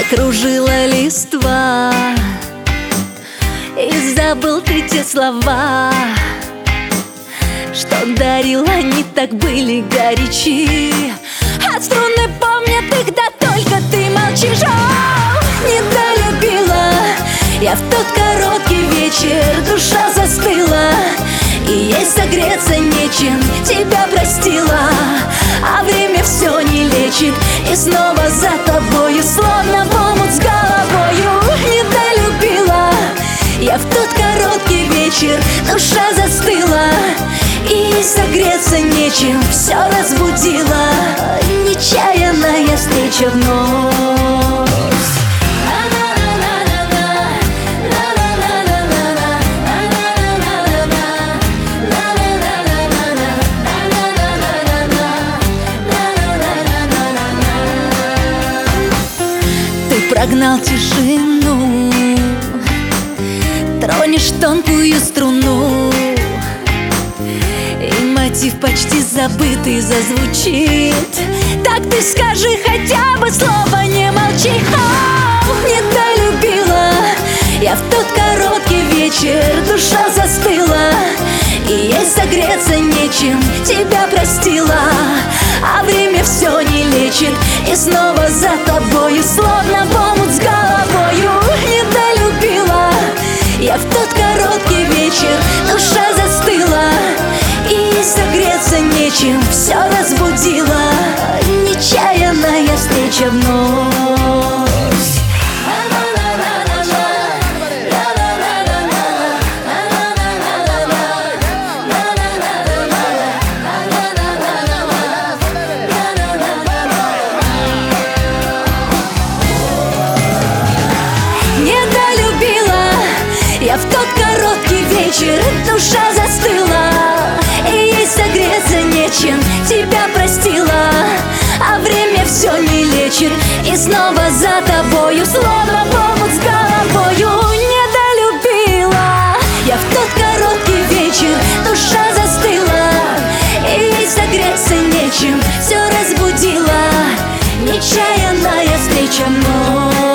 Закружила листва, и забыл ты те слова, что дарил, они так были горячи. А струны помнят их, да только ты молчишь. О, недолюбила я в тот короткий вечер, душа застыла, и ей согреться нечем, тебя простила. А время все не лечит, и снова за тобою, словно в омут с головою. Недолюбила я в тот короткий вечер, душа застыла, и согреться нечем, все разбудила нечаянная встреча вновь. Прогнал тишину, тронешь тонкую струну, и мотив почти забытый зазвучит. Так ты скажи хотя бы слово, не молчи. О, недолюбила я в тот короткий вечер, душа застыла, и ей согреться нечем, тебя простила. А время все не лечит, и снова за тобою, словно в омут с головою. Недолюбила я в тот короткий вечер, душа застыла, и согреться нечем, все разбудила нечаянная встреча вновь. Я в тот короткий вечер, душа застыла, и ей согреться нечем, тебя простила. А время все не лечит, и снова за тобою, словно в омут с головою. Недолюбила я в тот короткий вечер, душа застыла, и ей согреться нечем, все разбудила нечаянная встреча вновь.